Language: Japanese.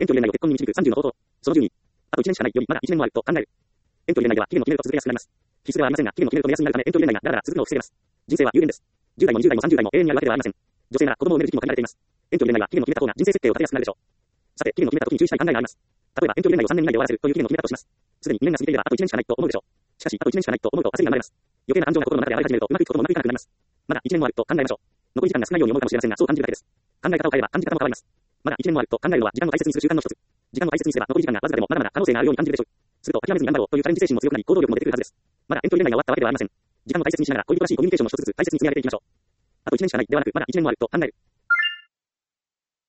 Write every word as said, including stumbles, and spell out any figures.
遠距離恋愛を結婚に導くさんじゅうの方法。そのじゅうに。あといちねんしかないよりまだいちねんもあると考える。遠距離恋愛では期限を決めると続けやすくなります。必須ではありませんが、期限を決めると目安になるため遠距離恋愛がだらだら続くのを防げます。人生は有限です。じゅう代もにじゅう代もさんじゅう代も永遠にあるわけではありません。女性なら子供を産める時期も限られています。遠距離恋愛は期限を決めた方が人生設計を立てやすくなるでしょう。さて、期限を決めた時に注意したい考えがあります。例えば遠距離恋愛をさんねん以内で終わらせるという期限を決めたとします。すでににねんが過ぎていればあといちねんしかないと思うでしょう。しかし、あといちねんしかないと思うと焦りが生まれます。余計な感情が心の中で荒れ始めるとうまくいくこともうまくいかなくなります。まだいちねんもあると考えましょう。残り時間が少ないように思うかもしれませんが、そう感じるだけです。考え方を変えれば感じ方も変わります。まだいちねんもあると考えるのは時間を大切にする習慣の一つ。時間を大切にすれば残り時間がわずかでもまだまだ可能性があるように感じるでしょう。すると諦めずに頑張ろうというチャレンジ精神も強くなり行動力も出てくるはずです。まだ遠距離恋愛が終わったわけではありません。時間を大切にしながら恋人らしいコミュニケーションも一つずつ大切に積み上げていきましょう。あといちねんしかないではなく、まだいちねんもあると考える。